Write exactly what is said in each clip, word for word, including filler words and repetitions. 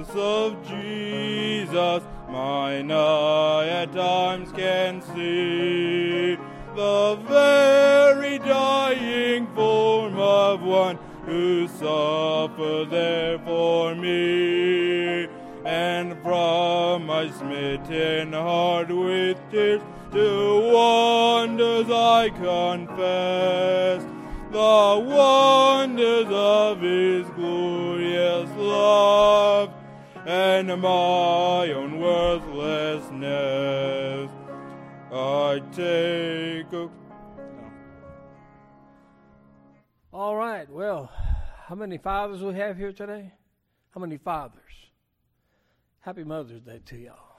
cross of Jesus, mine eye at times can see the very dying form of one who suffered there for me. And from my smitten heart with tears to wonders I confess the wonders of His glorious love and my own worthlessness. I take a... All right, well, how many fathers we have here today? How many fathers? Happy Mother's Day to y'all.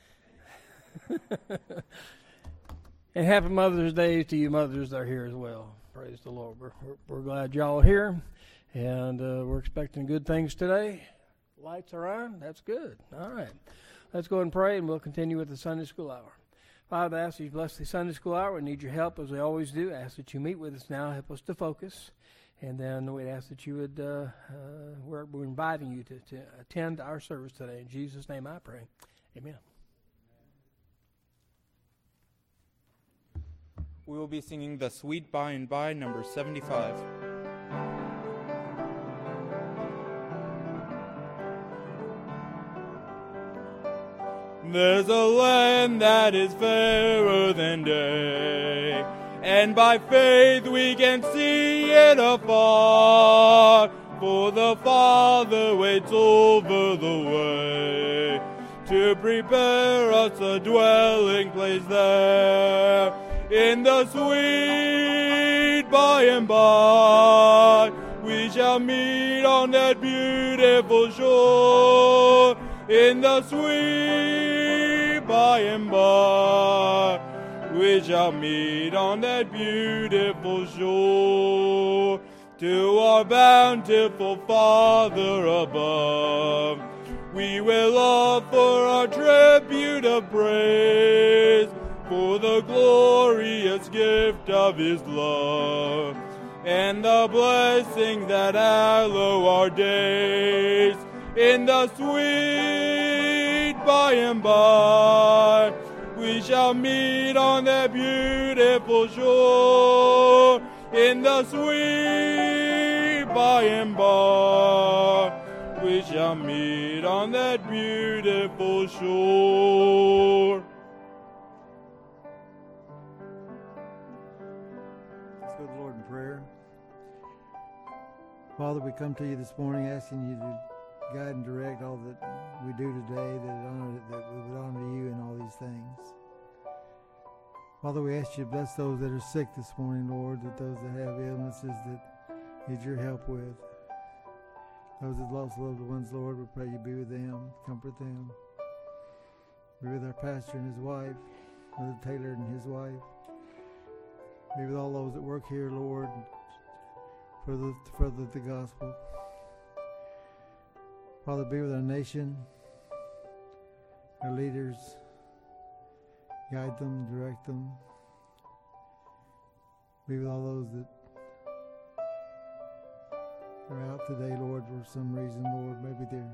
And happy Mother's Day to you mothers that are here as well. Praise the Lord. We're, we're, we're glad y'all are here, and uh, we're expecting good things today. Lights are on. That's good. All right. Let's go ahead and pray, and we'll continue with the Sunday School Hour. Father, I ask you to bless the Sunday School Hour. We need your help, as we always do. I ask that you meet with us now. Help us to focus. And then we'd ask that you would, uh, uh, we're, we're inviting you to, to attend our service today. In Jesus' name I pray. Amen. We will be singing The Sweet By and By, number seventy-five. There's a land that is fairer than day, and by faith we can see it afar, for the Father waits over the way to prepare us a dwelling place there. In the sweet by and by, we shall meet on that beautiful shore. In the sweet by and by, we shall meet on that beautiful shore. To our bountiful Father above, we will offer our tribute of praise for the glorious gift of His love and the blessings that hallow our days. In the sweet by and by, we shall meet on that beautiful shore. In the sweet by and by, we shall meet on that beautiful shore. Let's go to the Lord in prayer. Father, we come to you this morning asking you to guide and direct all that we do today, that, it honor, that we would honor you in all these things. Father, we ask you to bless those that are sick this morning, Lord, that those that have illnesses that need your help with. Those that lost loved ones, Lord, we pray you be with them, comfort them. Be with our pastor and his wife, Brother Taylor and his wife. Be with all those that work here, Lord, for the, to further the gospel. Father, be with our nation, our leaders. Guide them, direct them. Be with all those that are out today, Lord, for some reason, Lord. Maybe they're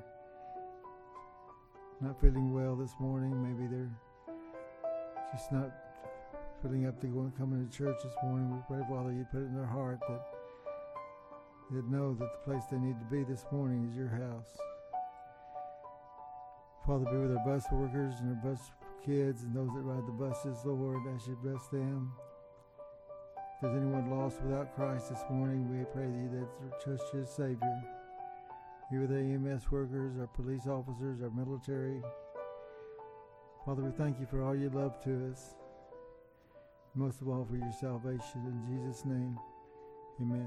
not feeling well this morning. Maybe they're just not feeling up to going, coming to church this morning. We pray, Father, you put it in their heart that they'd know that the place they need to be this morning is your house. Father, be with our bus workers and our bus kids and those that ride the buses, Lord. I should bless them. If there's anyone lost without Christ this morning, we pray that you that trust you as Savior. Be with our E M S workers, our police officers, our military. Father, we thank you for all your love to us. Most of all for your salvation. In Jesus' name, amen.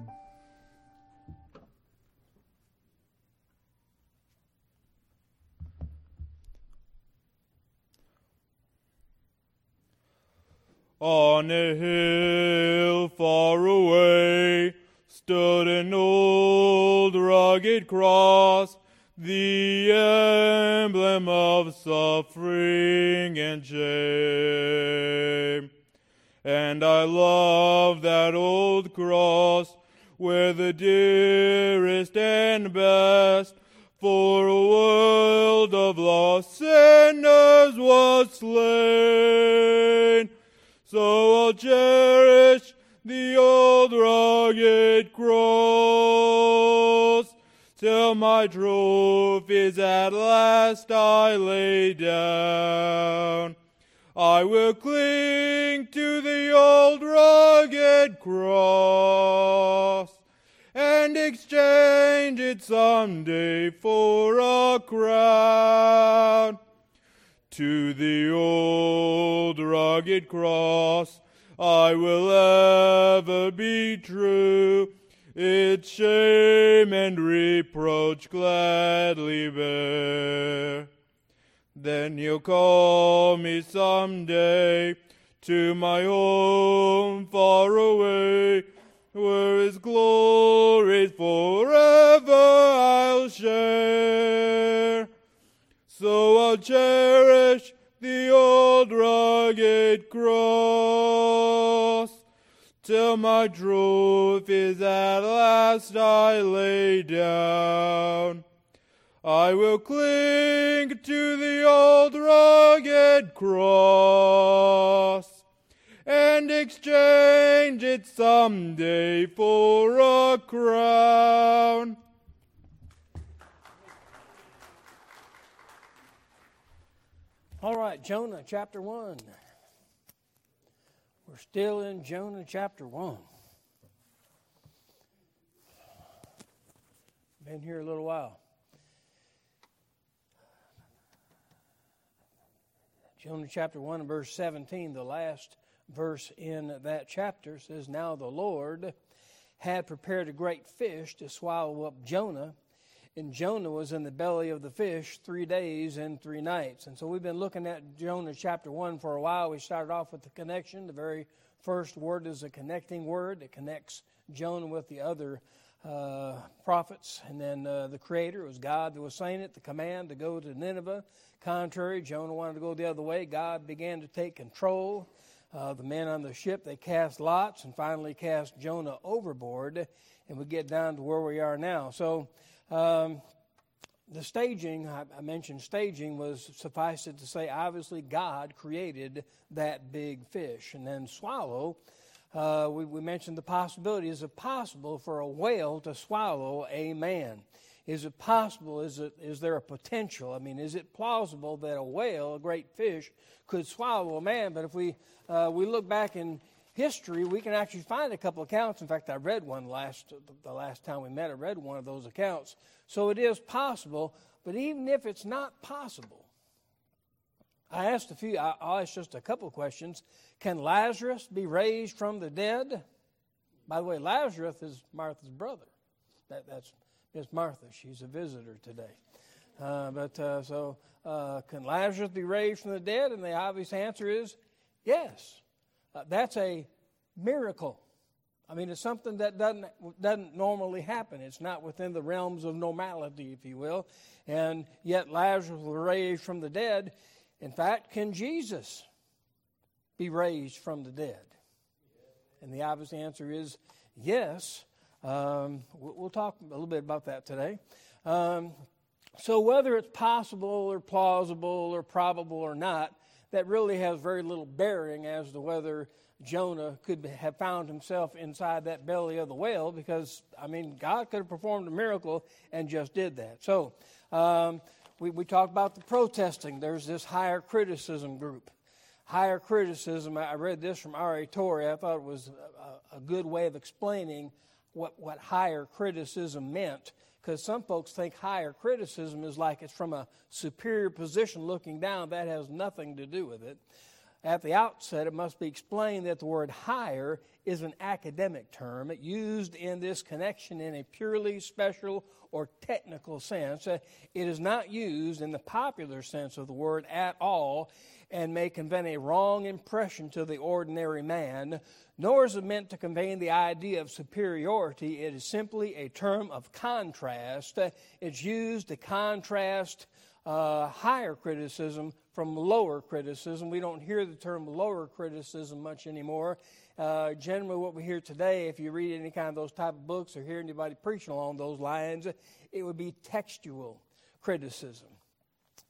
On a hill far away stood an old rugged cross, the emblem of suffering and shame. And I love that old cross where the dearest and best for a was slain. So I'll cherish the old rugged cross, till my trophies at last I lay down. I will cling to the old rugged cross, and exchange it someday for a crown. To the old rugged cross I will ever be true, its shame and reproach gladly bear. Then you'll call me someday to my home far away, where his glories forever I'll share. So I'll cherish the old rugged cross, till my trophies at last I lay down. I will cling to the old rugged cross, and exchange it someday for a crown. All right, Jonah chapter one. We're still in Jonah chapter one. Been here a little while. Jonah chapter one and verse seventeen, the last verse in that chapter, says, Now the Lord had prepared a great fish to swallow up Jonah, and Jonah was in the belly of the fish three days and three nights. And so we've been looking at Jonah chapter one for a while. We started off with the connection. The very first word is a connecting word that connects Jonah with the other uh, prophets. And then uh, the Creator, it was God that was saying it, the command to go to Nineveh. Contrary, Jonah wanted to go the other way. God began to take control. Uh, the men on the ship, they cast lots and finally cast Jonah overboard. And we get down to where we are now. So Um, the staging, I, I mentioned staging, was, suffice it to say, obviously God created that big fish. And then swallow, uh, we, we mentioned the possibility. Is it possible for a whale to swallow a man? Is it possible? Is it? Is there a potential? I mean, is it plausible that a whale, a great fish, could swallow a man? But if we uh, we look back in history, we can actually find a couple accounts. In fact, I read one last the last time we met. I read one of those accounts. So it is possible, but even if it's not possible, I asked a few. I'll ask just a couple of questions. Can Lazarus be raised from the dead? By the way, Lazarus is Martha's brother. That, that's Miss Martha. She's a visitor today. Uh, but uh, so, uh, can Lazarus be raised from the dead? And the obvious answer is yes. Uh, that's a miracle. I mean, it's something that doesn't doesn't normally happen. It's not within the realms of normality, if you will. And yet Lazarus was raised from the dead. In fact, can Jesus be raised from the dead? And the obvious answer is yes. Um, we'll talk a little bit about that today. Um, so whether it's possible or plausible or probable or not, that really has very little bearing as to whether Jonah could have found himself inside that belly of the whale, because, I mean, God could have performed a miracle and just did that. So um, we, we talked about the protesting. There's this higher criticism group. Higher criticism, I read this from R A Torrey. I thought it was a, a good way of explaining what, what higher criticism meant, because some folks think higher criticism is like it's from a superior position looking down. That has nothing to do with it. At the outset, it must be explained that the word higher is an academic term. It used in this connection in a purely special or technical sense. It is not used in the popular sense of the word at all, and may convey a wrong impression to the ordinary man, nor is it meant to convey the idea of superiority. It is simply a term of contrast. It's used to contrast uh, higher criticism from lower criticism. We don't hear the term lower criticism much anymore. Uh, generally what we hear today, if you read any kind of those type of books or hear anybody preaching along those lines, it would be textual criticism.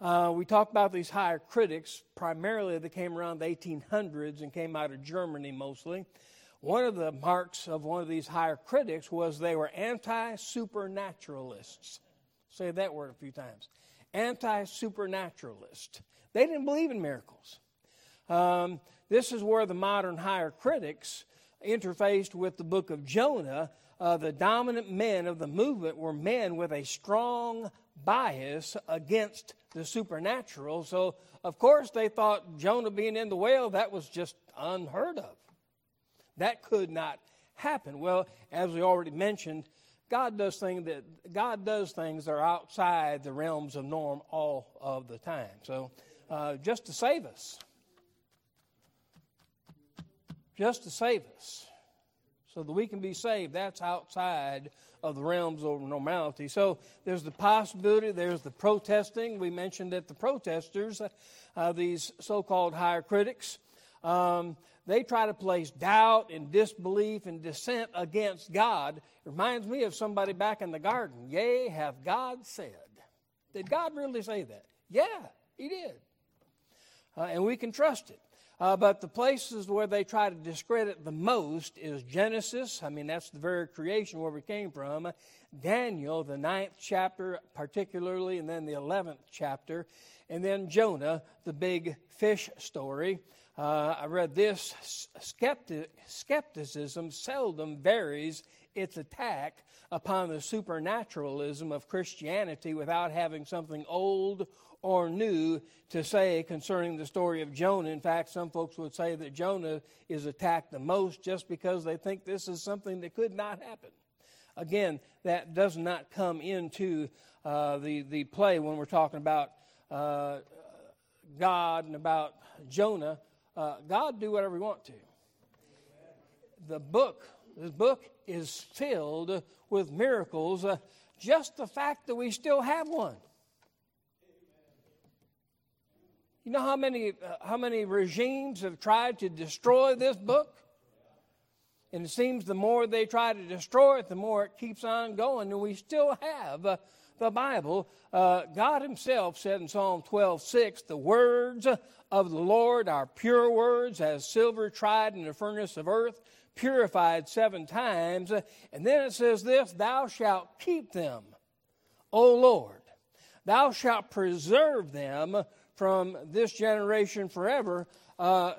Uh, we talked about these higher critics. Primarily, they came around the eighteen hundreds and came out of Germany mostly. One of the marks of one of these higher critics was they were anti-supernaturalists. Say that word a few times. Anti-supernaturalist. They didn't believe in miracles. Um, this is where the modern higher critics interfaced with the book of Jonah. Uh, the dominant men of the movement were men with a strong bias against the supernatural. So, of course, they thought Jonah being in the whale, that was just unheard of. That could not happen. Well, as we already mentioned, God does things that God does things that are outside the realms of norm all of the time. So, uh, just to save us, just to save us, so that we can be saved, that's outside of the realms of normality. So there's the possibility, there's the protesting. We mentioned that the protesters, uh, these so-called higher critics, um, they try to place doubt and disbelief and dissent against God. It reminds me of somebody back in the garden. Yea, hath God said. Did God really say that? Yeah, He did. Uh, and we can trust it. Uh, but the places where they try to discredit the most is Genesis. I mean, that's the very creation where we came from. Daniel, the ninth chapter particularly, and then the eleventh chapter. And then Jonah, the big fish story. Uh, I read this. Skeptic, skepticism seldom varies its attack upon the supernaturalism of Christianity without having something old or new to say concerning the story of Jonah. In fact, some folks would say that Jonah is attacked the most just because they think this is something that could not happen. Again, that does not come into uh, the, the play when we're talking about uh, God and about Jonah. Uh, God do whatever He wants to. The book, this book is filled with miracles. Uh, just the fact that we still have one. You know how many uh, how many regimes have tried to destroy this book? And it seems the more they try to destroy it, the more it keeps on going. And we still have uh, the Bible. Uh, God Himself said in Psalm twelve six, the words of the Lord are pure words, as silver tried in the furnace of earth, purified seven times. And then it says this, thou shalt keep them, O Lord. Thou shalt preserve them from this generation forever. Uh,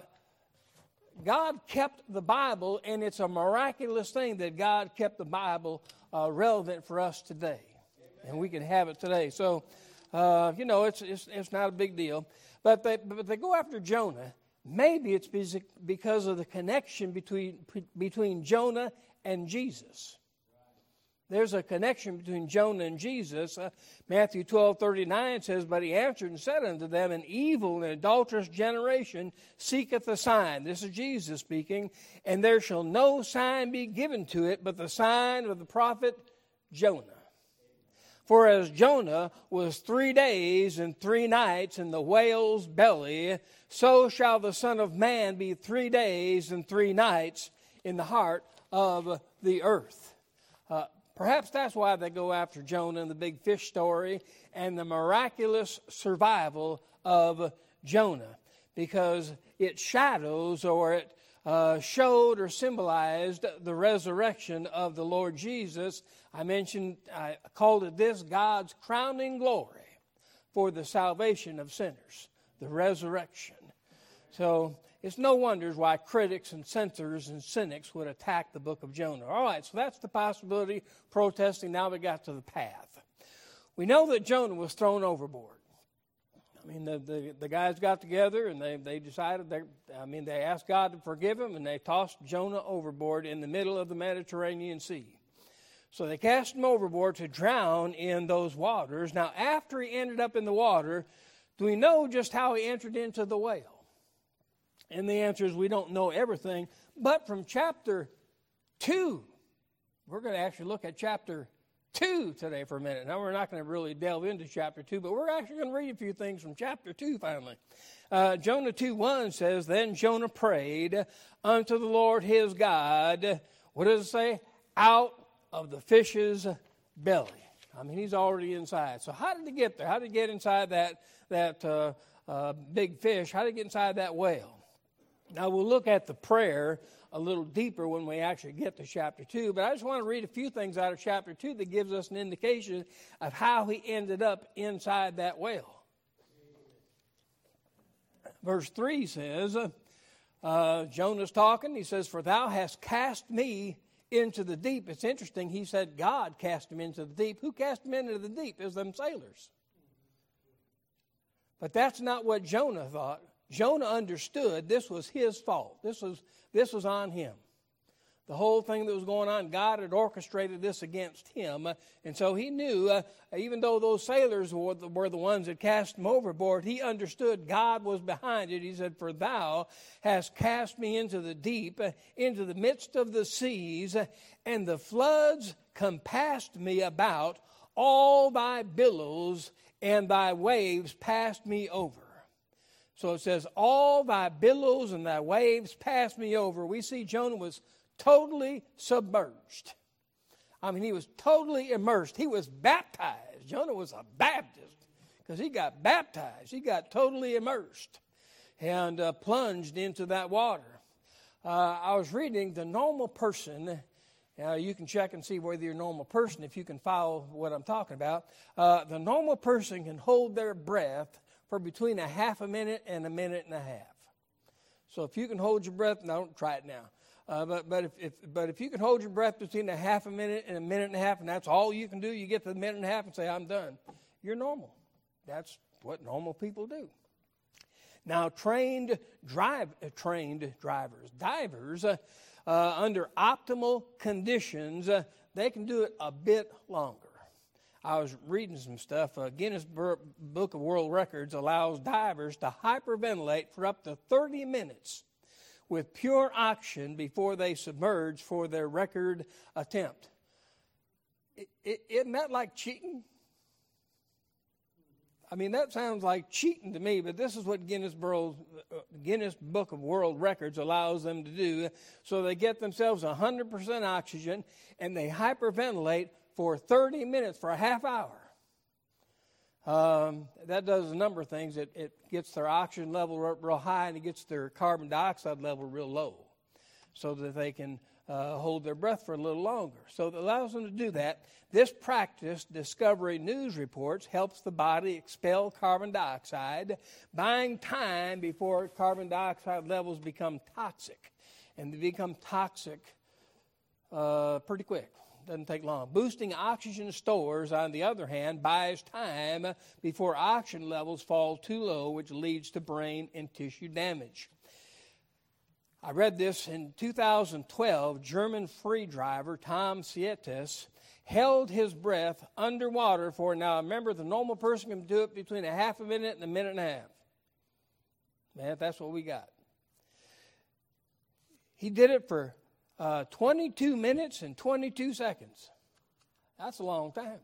God kept the Bible, and it's a miraculous thing that God kept the Bible uh, relevant for us today. And we can have it today. So, uh, you know, it's, it's it's not a big deal. But they, but they go after Jonah. Maybe it's because of the connection between between Jonah and Jesus. There's a connection between Jonah and Jesus. Uh, Matthew twelve thirty-nine says, but He answered and said unto them, an evil and adulterous generation seeketh a sign. This is Jesus speaking. And there shall no sign be given to it, but the sign of the prophet Jonah. For as Jonah was three days and three nights in the whale's belly, so shall the Son of Man be three days and three nights in the heart of the earth. Uh, Perhaps that's why they go after Jonah and the big fish story and the miraculous survival of Jonah, because it shadows or it uh, showed or symbolized the resurrection of the Lord Jesus. I mentioned, I called it this, God's crowning glory for the salvation of sinners, the resurrection. So it's no wonder why critics and censors and cynics would attack the book of Jonah. All right, so that's the possibility, protesting. Now we got to the path. We know that Jonah was thrown overboard. I mean, the, the, the guys got together and they, they decided, they, I mean, they asked God to forgive them, and they tossed Jonah overboard in the middle of the Mediterranean Sea. So they cast him overboard to drown in those waters. Now, after he ended up in the water, do we know just how he entered into the whale? And the answer is we don't know everything. But from chapter two, we're going to actually look at chapter two today for a minute. Now, we're not going to really delve into chapter two, but we're actually going to read a few things from chapter two finally. Uh, Jonah two one says, then Jonah prayed unto the Lord his God. What does it say? Out of the fish's belly. I mean, he's already inside. So how did he get there? How did he get inside that, that uh, uh, big fish? How did he get inside that whale? Now, we'll look at the prayer a little deeper when we actually get to chapter two, but I just want to read a few things out of chapter two that gives us an indication of how he ended up inside that whale. Verse three says, uh, Jonah's talking. He says, "For thou hast cast me into the deep." It's interesting. He said God cast him into the deep. Who cast him into the deep? It was them sailors. But that's not what Jonah thought. Jonah understood this was his fault. This was, this was on him. The whole thing that was going on, God had orchestrated this against him. And so he knew, uh, even though those sailors were the, were the ones that cast him overboard, he understood God was behind it. He said, "For thou hast cast me into the deep, uh, into the midst of the seas, uh, and the floods compassed me about. All thy billows and thy waves passed me over." So it says, all thy billows and thy waves passed me over. We see Jonah was totally submerged. I mean, he was totally immersed. He was baptized. Jonah was a Baptist because he got baptized. He got totally immersed and uh, plunged into that water. Uh, I was reading the normal person. Uh, you can check and see whether you're a normal person if you can follow what I'm talking about. Uh, the normal person can hold their breath for between a half a minute and a minute and a half. So if you can hold your breath, no, don't try it now. Uh, but but if, if but if you can hold your breath between a half a minute and a minute and a half, and that's all you can do, you get to the minute and a half and say, "I'm done." You're normal. That's what normal people do. Now, trained drive uh, trained drivers, divers, uh, uh, under optimal conditions, uh, they can do it a bit longer. I was reading some stuff. Uh, Guinness Book of World Records allows divers to hyperventilate for up to thirty minutes with pure oxygen before they submerge for their record attempt. It, it, isn't that like cheating? I mean, that sounds like cheating to me, but this is what Guinness, World, uh, Guinness Book of World Records allows them to do. So they get themselves one hundred percent oxygen, and they hyperventilate for thirty minutes, for a half hour. Um, that does a number of things. It, it gets their oxygen level real, real high, and it gets their carbon dioxide level real low so that they can uh, hold their breath for a little longer. So it allows them to do that. This practice, Discovery News reports, helps the body expel carbon dioxide, buying time before carbon dioxide levels become toxic. And they become toxic uh, pretty quick. Doesn't take long. Boosting oxygen stores, on the other hand, buys time before oxygen levels fall too low, which leads to brain and tissue damage. I read this in two thousand twelve. German free driver Tom Sietes held his breath underwater for, now remember, the normal person can do it between a half a minute and a minute and a half. Man, that's what we got. He did it for Uh, twenty-two minutes and twenty-two seconds. That's a long time.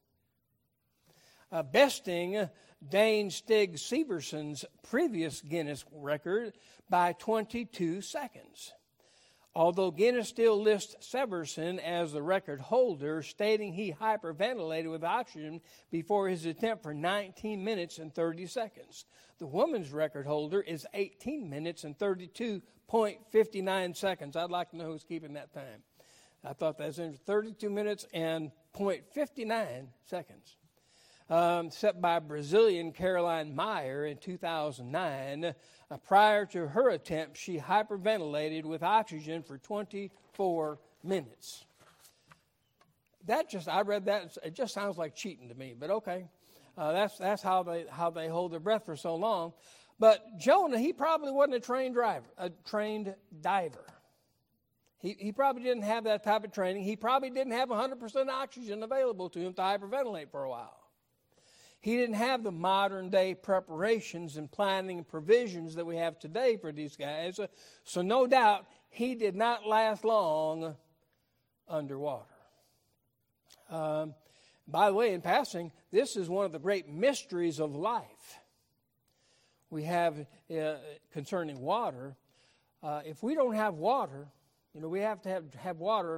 Uh, besting Dane Stig Severson's previous Guinness record by twenty-two seconds. Although Guinness still lists Severson as the record holder, stating he hyperventilated with oxygen before his attempt for nineteen minutes and thirty seconds. The woman's record holder is eighteen minutes and thirty-two point five nine seconds. I'd like to know who's keeping that time. I thought that was in thirty-two minutes and point five nine seconds. Um, set by Brazilian Caroline Meyer in two thousand nine. Uh, prior to her attempt, she hyperventilated with oxygen for twenty-four minutes. That just, I read that, it just sounds like cheating to me, but okay. Uh, that's that's how they how they hold their breath for so long. But Jonah, he probably wasn't a trained driver, a trained diver. He he probably didn't have that type of training. He probably didn't have one hundred percent oxygen available to him to hyperventilate for a while. He didn't have the modern day preparations and planning and provisions that we have today for these guys. So no doubt he did not last long underwater. Um, by the way, in passing, this is one of the great mysteries of life we have uh, concerning water. Uh, if we don't have water, you know, we have to have, have water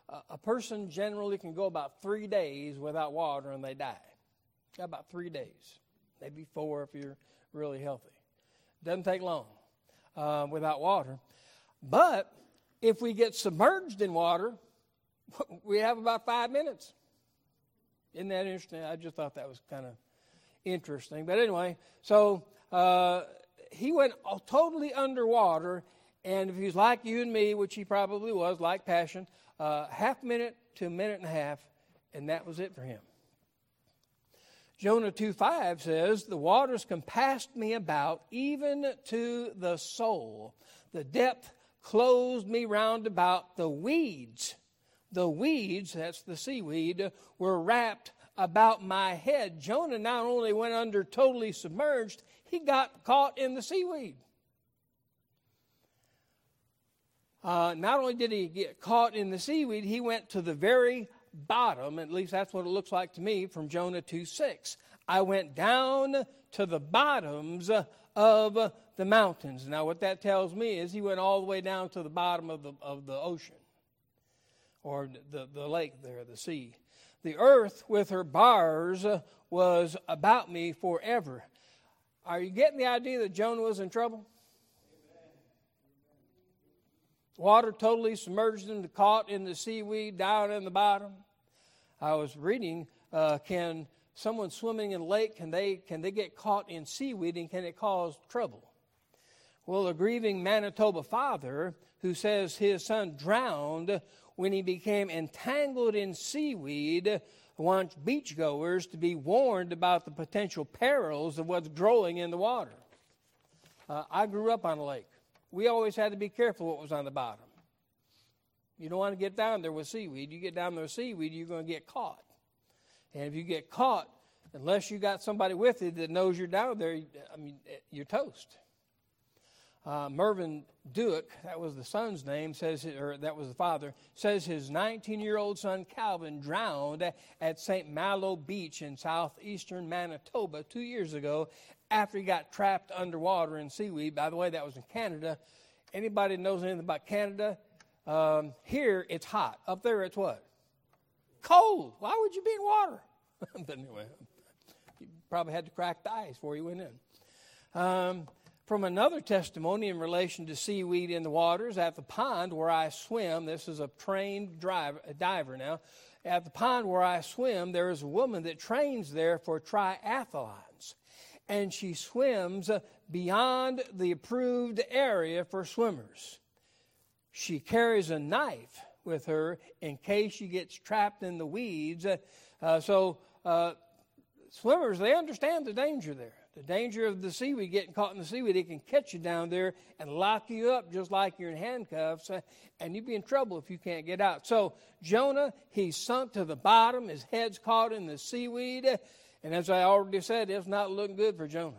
a, a person generally can go about three days without water and they die. About three days, maybe four if you're really healthy. Doesn't take long uh, without water. But if we get submerged in water, we have about five minutes. Isn't that interesting? I just thought that was kind of interesting. But anyway, so uh, he went totally underwater, and if he was like you and me, which he probably was, like Passion, uh, half minute to a minute and a half, and that was it for him. Jonah two five says, the waters compassed me about, even to the soul. The depth closed me round about. The weeds, the weeds, that's the seaweed, were wrapped about my head. Jonah not only went under totally submerged, he got caught in the seaweed. Uh, not only did he get caught in the seaweed, he went to the very bottom, at least that's what it looks like to me from Jonah two six. I went down to the bottoms of the mountains. Now what that tells me is he went all the way down to the bottom of the of the ocean, or the, the lake there, the sea. The earth with her bars was about me forever. Are you getting the idea that Jonah was in trouble? Water totally submerged him, caught in the seaweed, down in the bottom. I was reading, uh, can someone swimming in a lake, can they can they get caught in seaweed, and can it cause trouble? Well, a grieving Manitoba father who says his son drowned when he became entangled in seaweed wants beachgoers to be warned about the potential perils of what's growing in the water. Uh, I grew up on a lake. We always had to be careful what was on the bottom. You don't want to get down there with seaweed. You get down there with seaweed, you're going to get caught. And if you get caught, unless you got somebody with you that knows you're down there, I mean, you're toast. Uh, Mervyn Duick, that was the son's name, says, or that was the father, says his nineteen-year-old son Calvin drowned at Saint Malo Beach in southeastern Manitoba two years ago after he got trapped underwater in seaweed. By the way, that was in Canada. Anybody knows anything about Canada? Um, here, it's hot. Up there, it's what? Cold. Why would you be in water? But anyway, you probably had to crack the ice before you went in. Um, from another testimony in relation to seaweed in the waters, at the pond where I swim, this is a trained driver, a diver now, at the pond where I swim, there is a woman that trains there for triathlons. And she swims beyond the approved area for swimmers. She carries a knife with her in case she gets trapped in the weeds. Uh, so uh, swimmers, they understand the danger there. The danger of the seaweed, getting caught in the seaweed, it can catch you down there and lock you up just like you're in handcuffs, uh, and you'd be in trouble if you can't get out. So Jonah, he's sunk to the bottom, his head's caught in the seaweed, and as I already said, it's not looking good for Jonah.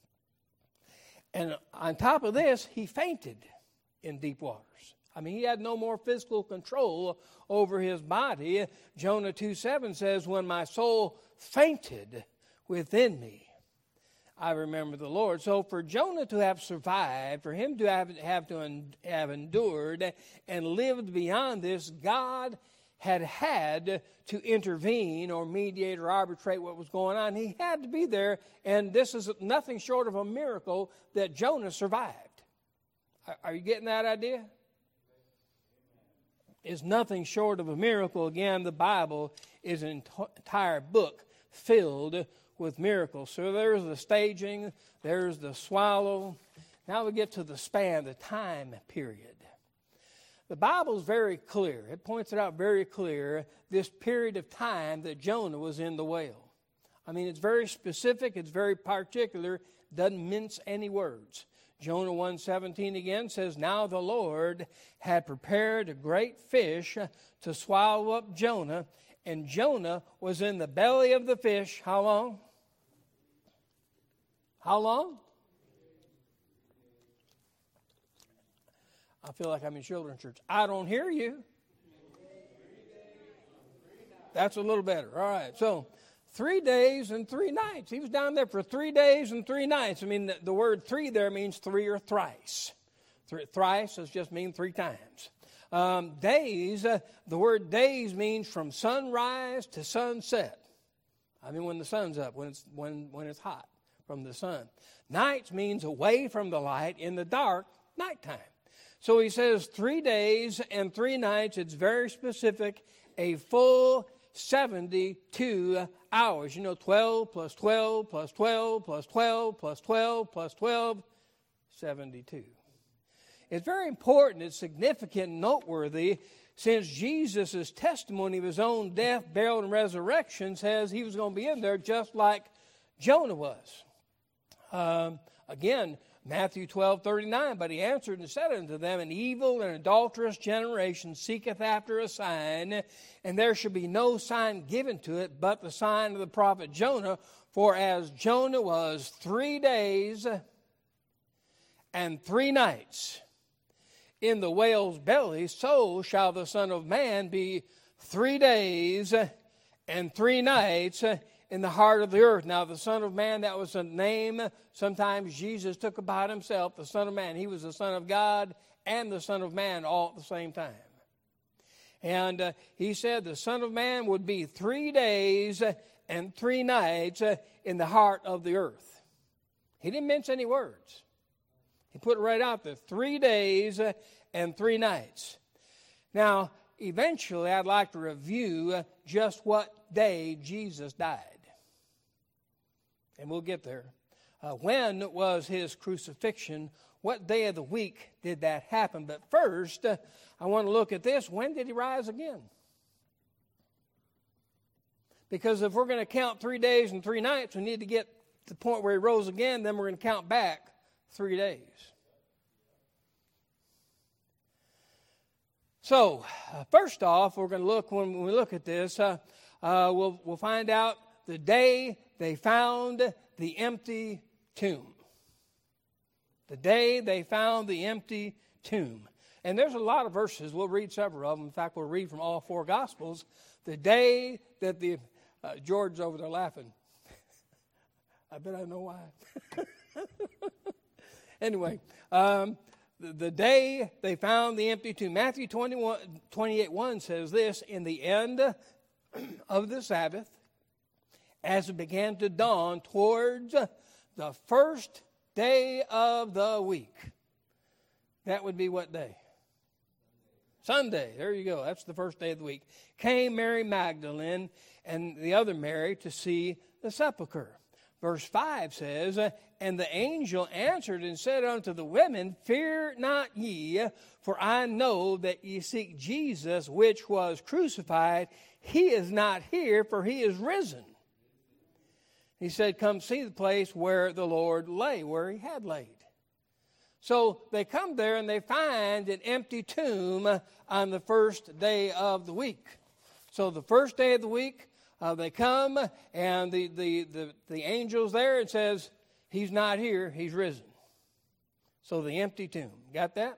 And on top of this, he fainted in deep waters. I mean, he had no more physical control over his body. Jonah two seven says, when my soul fainted within me, I remember the Lord. So for Jonah to have survived, for him to have, have to have endured and lived beyond this, God had had to intervene or mediate or arbitrate what was going on. He had to be there, and this is nothing short of a miracle that Jonah survived. Are you getting that idea? It's nothing short of a miracle. Again, the Bible is an entire book filled with miracles. So there's the staging, there's the swallow. Now we get to the span, the time period. The Bible is very clear. It points it out very clear, this period of time that Jonah was in the whale. I mean, it's very specific, it's very particular, doesn't mince any words. Jonah one seventeen again says, now the Lord had prepared a great fish to swallow up Jonah, and Jonah was in the belly of the fish. How long? How long? I feel like I'm in children's church. I don't hear you. That's a little better. All right. So, three days and three nights. He was down there for three days and three nights. I mean, the, the word three there means three or thrice. Three, thrice does just mean three times. Um, days, uh, the word days means from sunrise to sunset. I mean when the sun's up, when it's, when, when it's hot from the sun. Nights means away from the light, in the dark, nighttime. So he says three days and three nights. It's very specific, a full seventy-two hours. You know, twelve plus twelve plus twelve plus twelve plus twelve plus twelve, seventy-two. It's very important, it's significant and noteworthy, since Jesus' testimony of his own death, burial, and resurrection says he was going to be in there just like Jonah was. Um, again, Matthew twelve thirty-nine, but he answered and said unto them, an evil and adulterous generation seeketh after a sign, and there shall be no sign given to it but the sign of the prophet Jonah. For as Jonah was three days and three nights in the whale's belly, so shall the Son of Man be three days and three nights in the heart of the earth. Now, the Son of Man, that was a name sometimes Jesus took about himself, the Son of Man. He was the Son of God and the Son of Man all at the same time. And uh, he said the Son of Man would be three days and three nights in the heart of the earth. He didn't mince any words. He put it right out there, three days and three nights. Now, eventually, I'd like to review just what day Jesus died. And we'll get there. Uh, when was his crucifixion? What day of the week did that happen? But first, uh, I want to look at this. When did he rise again? Because if we're going to count three days and three nights, we need to get to the point where he rose again. Then we're going to count back three days. So, uh, first off, we're going to look, when we look at this, uh, uh, we'll, we'll find out the day they found the empty tomb. The day they found the empty tomb. And there's a lot of verses. We'll read several of them. In fact, we'll read from all four Gospels. The day that the, uh, George's over there laughing. I bet I know why. Anyway, um, the, the day they found the empty tomb. Matthew twenty-one, twenty-eight one says this, in the end of the Sabbath, as it began to dawn towards the first day of the week. That would be what day? Sunday. There you go. That's the first day of the week. Came Mary Magdalene and the other Mary to see the sepulchre. Verse five says, and the angel answered and said unto the women, fear not ye, for I know that ye seek Jesus, which was crucified. He is not here, for he is risen. He said, come see the place where the Lord lay, where he had laid. So they come there and they find an empty tomb on the first day of the week. So the first day of the week, uh, they come and the, the, the, the angel's there and says, he's not here, he's risen. So the empty tomb. Got that?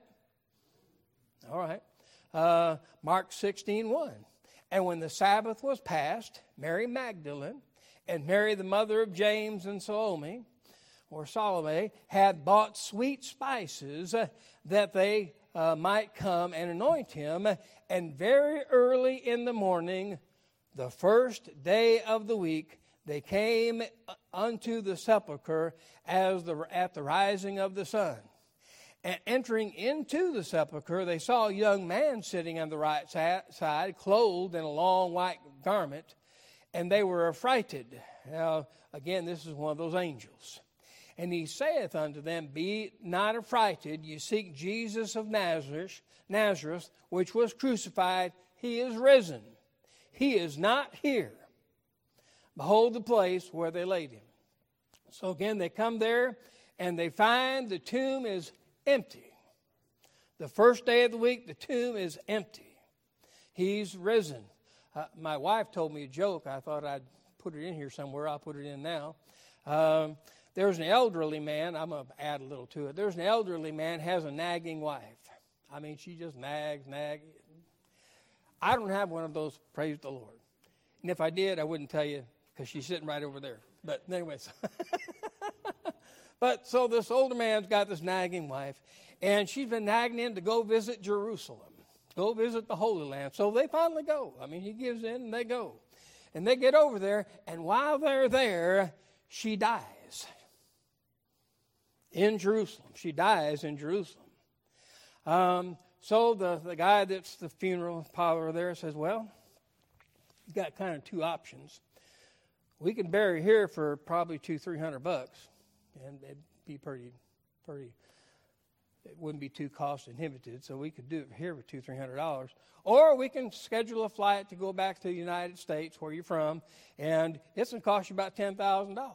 All right. Uh, Mark sixteen one. And when the Sabbath was past, Mary Magdalene and Mary the mother of James and Salome, or Salome, had bought sweet spices uh, that they uh, might come and anoint him. And very early in the morning, the first day of the week, they came unto the sepulchre as the, at the rising of the sun. And entering into the sepulchre, they saw a young man sitting on the right side, clothed in a long white garment, and they were affrighted. Now, again, this is one of those angels. And he saith unto them, be not affrighted, ye seek Jesus of Nazareth, Nazareth, which was crucified. He is risen. He is not here. Behold the place where they laid him. So again, they come there, and they find the tomb is empty. The first day of the week, the tomb is empty. He's risen. Uh, my wife told me a joke. I thought I'd put it in here somewhere. I'll put it in now. Um, there's an elderly man. I'm going to add a little to it. There's an elderly man has a nagging wife. I mean, she just nags, nags. I don't have one of those, praise the Lord. And if I did, I wouldn't tell you because she's sitting right over there. But anyways. But so this older man's got this nagging wife, and she's been nagging him to go visit Jerusalem. go visit the Holy Land. So they finally go. I mean, he gives in and they go. And they get over there, and while they're there, she dies in Jerusalem. She dies in Jerusalem. Um, so the, the guy that's the funeral parlor there says, well, you got kind of two options. We can bury here for probably two, three hundred bucks, and it'd be pretty, pretty. It wouldn't be too cost inhibited, so we could do it here for two, three hundred dollars. Or we can schedule a flight to go back to the United States, where you're from, and it's going to cost you about ten thousand dollars.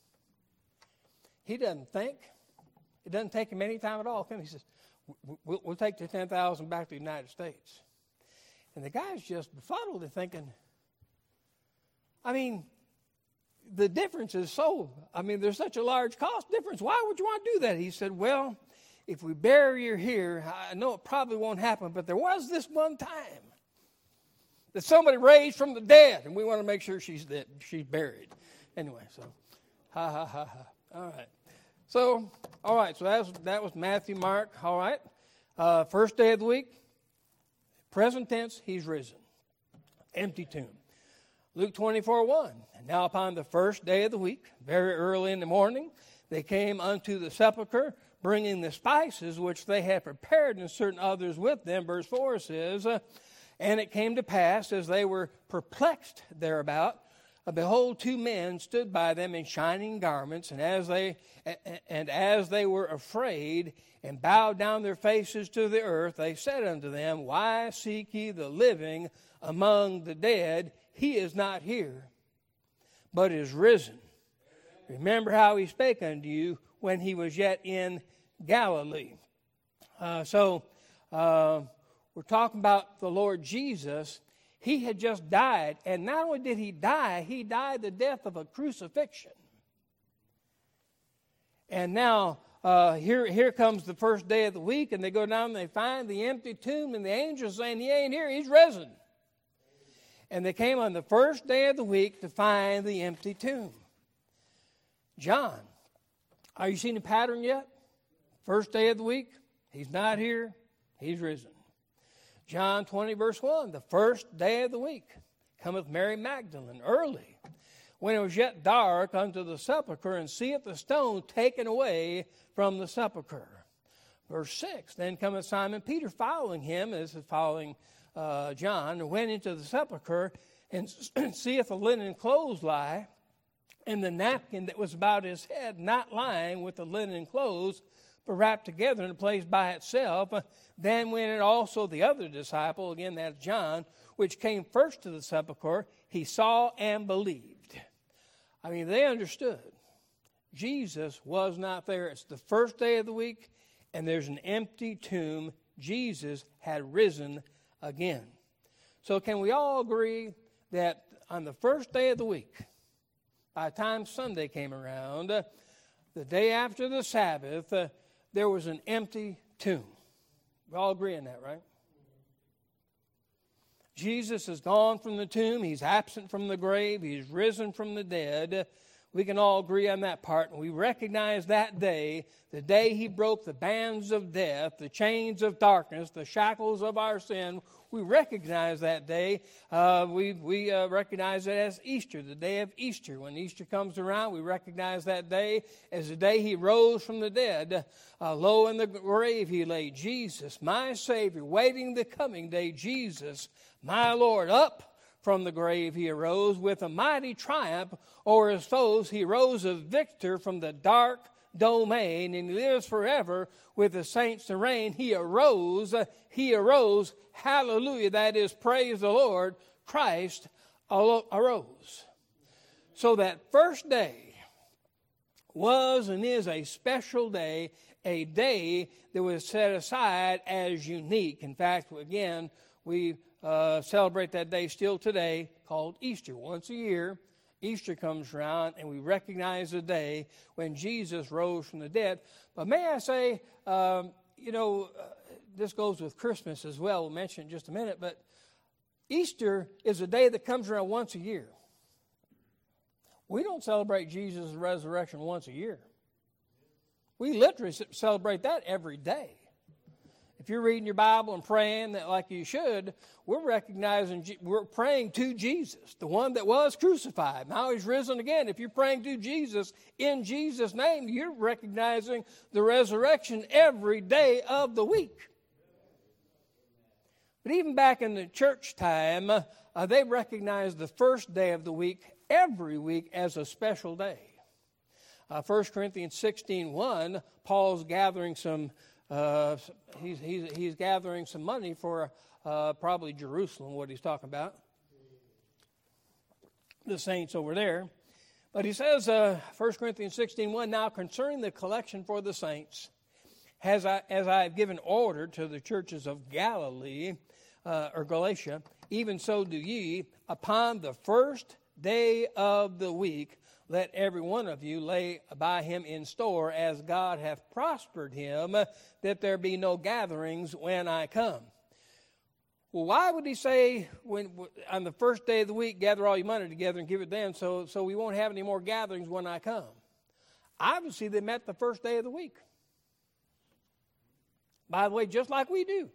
He doesn't think. It doesn't take him any time at all. He says, we'll, we'll take the ten thousand dollars back to the United States. And the guy's just befuddled and thinking, I mean, the difference is so, I mean, there's such a large cost difference. Why would you want to do that? He said, well, if we bury her here, I know it probably won't happen, but there was this one time that somebody raised from the dead, and we want to make sure she's dead, she's buried. Anyway, so, ha, ha, ha, ha. All right. So, all right, so that was, that was Matthew, Mark, all right. Uh, first day of the week, present tense, he's risen. Empty tomb. Luke twenty-four one, and now upon the first day of the week, very early in the morning, they came unto the sepulchre, bringing the spices which they had prepared, and certain others with them. Verse four says, uh, and it came to pass, as they were perplexed thereabout, uh, behold, two men stood by them in shining garments, and as they and as they were afraid, and bowed down their faces to the earth, they said unto them, why seek ye the living among the dead? He is not here, but is risen. Remember how he spake unto you when he was yet in Galilee. Uh, so uh, we're talking about the Lord Jesus. He had just died, and not only did he die, he died the death of a crucifixion. And now uh, here, here comes the first day of the week, and they go down and they find the empty tomb, and the angels saying, he ain't here, he's risen. And they came on the first day of the week to find the empty tomb. John, are you seeing the pattern yet? First day of the week, he's not here, he's risen. John twenty, verse one, the first day of the week, cometh Mary Magdalene early, when it was yet dark, unto the sepulchre, and seeth the stone taken away from the sepulchre. Verse six, then cometh Simon Peter following him, this is following uh, John, and went into the sepulchre, and seeth a linen clothes lie, and the napkin that was about his head not lying with the linen clothes, but wrapped together in a place by itself. Then went in also the other disciple, again that's John, which came first to the sepulchre. He saw and believed. I mean, they understood. Jesus was not there. It's the first day of the week, and there's an empty tomb. Jesus had risen again. So can we all agree that on the first day of the week, by the time Sunday came around, uh, the day after the Sabbath, uh, there was an empty tomb. We all agree on that, right? Jesus is gone from the tomb. He's absent from the grave. He's risen from the dead. We can all agree on that part. And we recognize that day, the day he broke the bands of death, the chains of darkness, the shackles of our sin. We recognize that day. Uh, we we uh, recognize it as Easter, the day of Easter. When Easter comes around, we recognize that day as the day he rose from the dead. Uh, low in the grave he lay, Jesus, my Savior, waiting the coming day, Jesus, my Lord. Up from the grave he arose with a mighty triumph over his foes. He rose a victor from the dark domain, and he lives forever with the saints to reign. He arose, he arose, hallelujah, that is, praise the Lord, Christ arose. So that first day was and is a special day, a day that was set aside as unique. In fact, again, we uh, celebrate that day still today, called Easter. Once a year, Easter comes around, and we recognize the day when Jesus rose from the dead. But may I say, um, you know, uh, this goes with Christmas as well. We'll mention it in just a minute. But Easter is a day that comes around once a year. We don't celebrate Jesus' resurrection once a year. We literally celebrate that every day. if you're reading your Bible and praying that like you should, we're recognizing, we're praying to Jesus, the one that was crucified. Now he's risen again. If you're praying to Jesus in Jesus' name, you're recognizing the resurrection every day of the week. But even back in the church time, uh, they recognized the first day of the week every week as a special day. Uh, First Corinthians sixteen one, Paul's gathering some Uh, he's, he's, he's gathering some money for uh, probably Jerusalem, what he's talking about. The saints over there. But he says, uh, First Corinthians sixteen one, now concerning the collection for the saints, as I, as I have given order to the churches of Galilee, uh, or Galatia, even so do ye, upon the first day of the week, let every one of you lay by him in store, as God hath prospered him, that there be no gatherings when I come. Well, why would he say, when on the first day of the week, gather all your money together and give it then, so, so we won't have any more gatherings when I come? Obviously, they met the first day of the week. By the way, just like we do.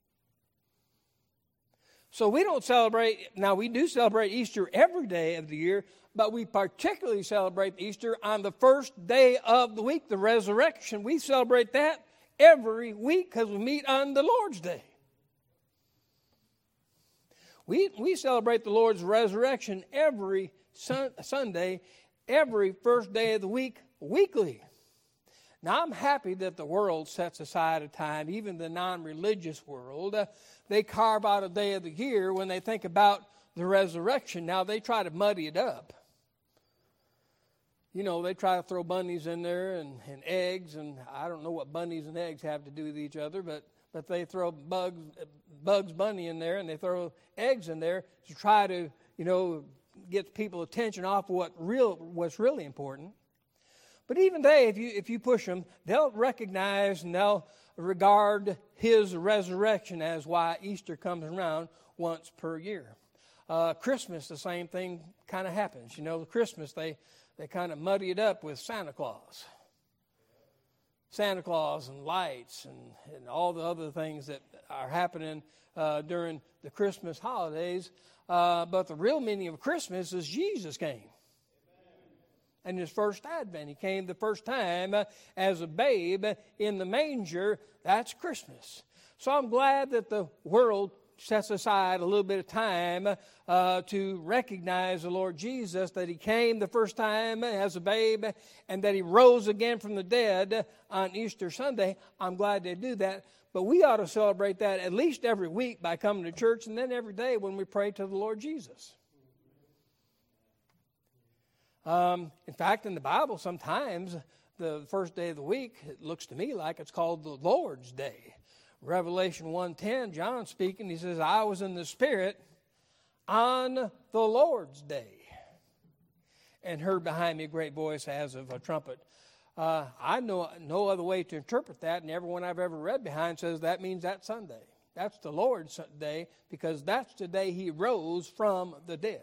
So we don't celebrate, now we do celebrate Easter every day of the year, but we particularly celebrate Easter on the first day of the week, the resurrection. We celebrate that every week because we meet on the Lord's Day. We, we celebrate the Lord's resurrection every sun, Sunday, every first day of the week, weekly. Now, I'm happy that the world sets aside a time, even the non-religious world. Uh, they carve out a day of the year when they think about the resurrection. Now, they try to muddy it up. You know, they try to throw bunnies in there and, and eggs, and I don't know what bunnies and eggs have to do with each other, but, but they throw bugs, Bugs Bunny in there, and they throw eggs in there to try to, you know, get people's attention off what real what's really important. But even they, if you if you push them, they'll recognize and they'll regard his resurrection as why Easter comes around once per year. Uh, Christmas, the same thing kind of happens. You know, Christmas, they, they kind of muddy it up with Santa Claus. Santa Claus and lights and, and all the other things that are happening uh, during the Christmas holidays. Uh, but the real meaning of Christmas is Jesus came. And his first advent. He came the first time uh, as a babe in the manger. That's Christmas. So I'm glad that the world sets aside a little bit of time uh, to recognize the Lord Jesus, that he came the first time as a babe and that he rose again from the dead on Easter Sunday. I'm glad they do that. But we ought to celebrate that at least every week by coming to church, and then every day when we pray to the Lord Jesus. Um, in fact, in the Bible, sometimes the first day of the week, it looks to me like it's called the Lord's Day. Revelation one ten, John speaking, he says, I was in the Spirit on the Lord's Day, and heard behind me a great voice as of a trumpet. Uh, I know no other way to interpret that, and everyone I've ever read behind says that means that Sunday. That's the Lord's Day, because that's the day he rose from the dead.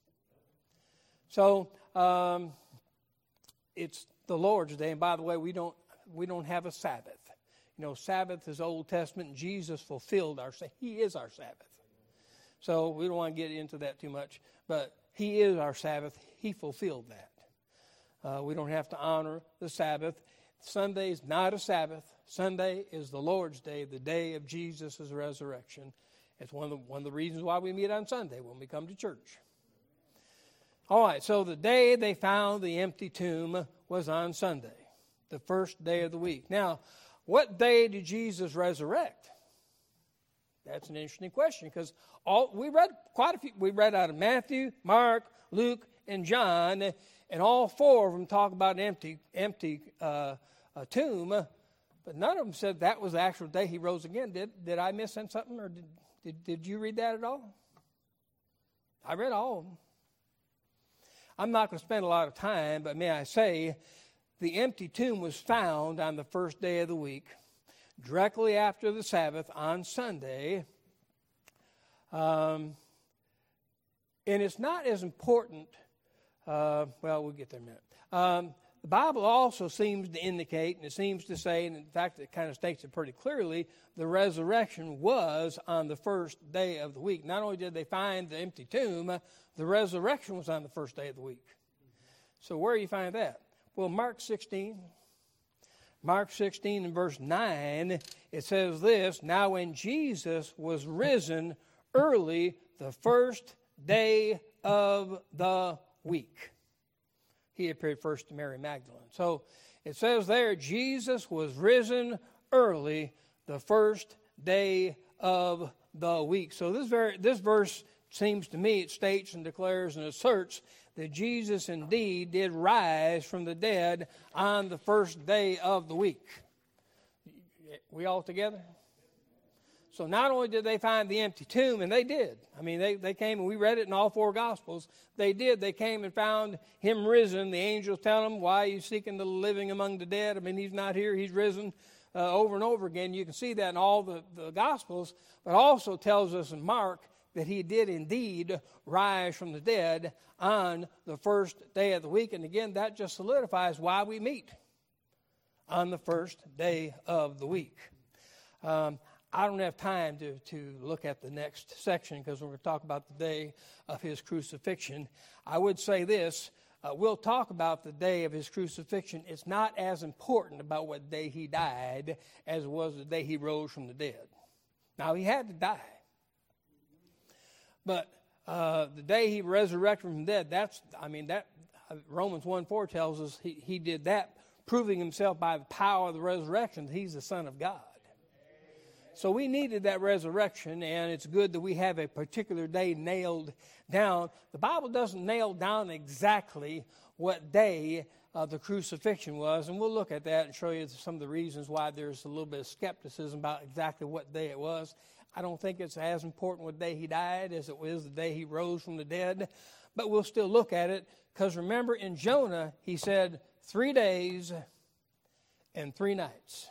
So um, it's the Lord's Day, and by the way, we don't we don't have a Sabbath. You know, Sabbath is Old Testament, and Jesus fulfilled our Sabbath. He is our Sabbath. So we don't want to get into that too much, but he is our Sabbath. He fulfilled that. Uh, we don't have to honor the Sabbath. Sunday is not a Sabbath. Sunday is the Lord's Day, the day of Jesus' resurrection. It's one of the, one of the reasons why we meet on Sunday when we come to church. All right, so the day they found the empty tomb was on Sunday, the first day of the week. Now, what day did Jesus resurrect? That's an interesting question, because all we read quite a few. We read out of Matthew, Mark, Luke, and John, and all four of them talk about an empty, empty uh, a tomb, but none of them said that was the actual day he rose again. Did did I miss something, or did did, did you read that at all? I read all of them. I'm not going to spend a lot of time, but may I say, the empty tomb was found on the first day of the week, directly after the Sabbath on Sunday. Um, and it's not as important, uh, well, we'll get there in a minute. Um, the Bible also seems to indicate, and it seems to say, and in fact it kind of states it pretty clearly, the resurrection was on the first day of the week. Not only did they find the empty tomb, the resurrection was on the first day of the week. So where do you find that? Well, Mark sixteen. Mark sixteen and verse nine, it says this, "Now when Jesus was risen early the first day of the week." He appeared first to Mary Magdalene. So it says there, Jesus was risen early the first day of the week. So this very this verse seems to me, it states and declares and asserts that Jesus indeed did rise from the dead on the first day of the week. We all together? So not only did they find the empty tomb, and they did. I mean, they, they came, and we read it in all four Gospels. They did. They came and found him risen. The angels tell them, "Why are you seeking the living among the dead?" I mean, he's not here. He's risen uh, over and over again. You can see that in all the, the Gospels. But also tells us in Mark that he did indeed rise from the dead on the first day of the week. And again, that just solidifies why we meet on the first day of the week. Um, I don't have time to, to look at the next section because we're going to talk about the day of his crucifixion. I would say this, uh, we'll talk about the day of his crucifixion. It's not as important about what day he died as it was the day he rose from the dead. Now, he had to die. But uh, the day he resurrected from the dead, that's, I mean, that uh, Romans one four tells us he, he did that, proving himself by the power of the resurrection that he's the Son of God. So we needed that resurrection, and it's good that we have a particular day nailed down. The Bible doesn't nail down exactly what day uh, the crucifixion was, and we'll look at that and show you some of the reasons why there's a little bit of skepticism about exactly what day it was. I don't think it's as important what day he died as it was the day he rose from the dead, but we'll still look at it, because remember in Jonah, he said three days and three nights.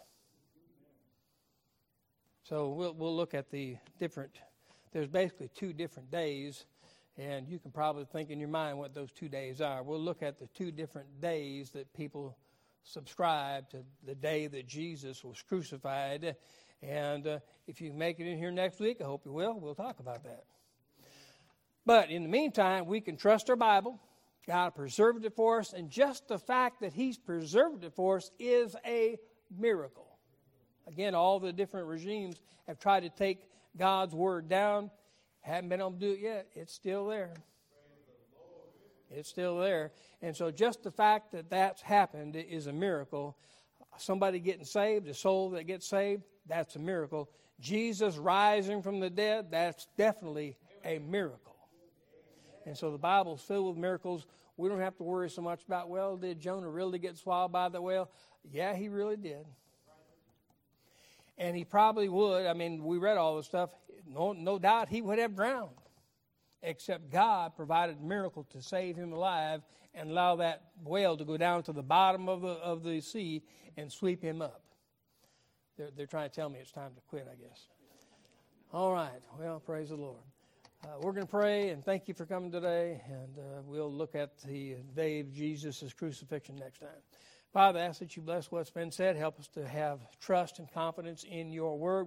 So we'll we'll look at the different, there's basically two different days, and you can probably think in your mind what those two days are. We'll look at the two different days that people subscribe to the day that Jesus was crucified. And uh, if you make it in here next week, I hope you will, we'll talk about that. But in the meantime, we can trust our Bible. God preserved it for us, and just the fact that he's preserved it for us is a miracle. Again, all the different regimes have tried to take God's word down. Haven't been able to do it yet. It's still there. It's still there. And so just the fact that that's happened is a miracle. Somebody getting saved, a soul that gets saved, that's a miracle. Jesus rising from the dead, that's definitely a miracle. And so the Bible's filled with miracles. We don't have to worry so much about, well, did Jonah really get swallowed by the whale? Yeah, he really did. And he probably would. I mean, we read all this stuff. No, no doubt he would have drowned. Except God provided a miracle to save him alive and allow that whale to go down to the bottom of the of the sea and sweep him up. They're, they're trying to tell me it's time to quit, I guess. All right. Well, praise the Lord. Uh, we're going to pray, and thank you for coming today. And uh, we'll look at the day of Jesus' crucifixion next time. Father, I ask that you bless what's been said. Help us to have trust and confidence in your word.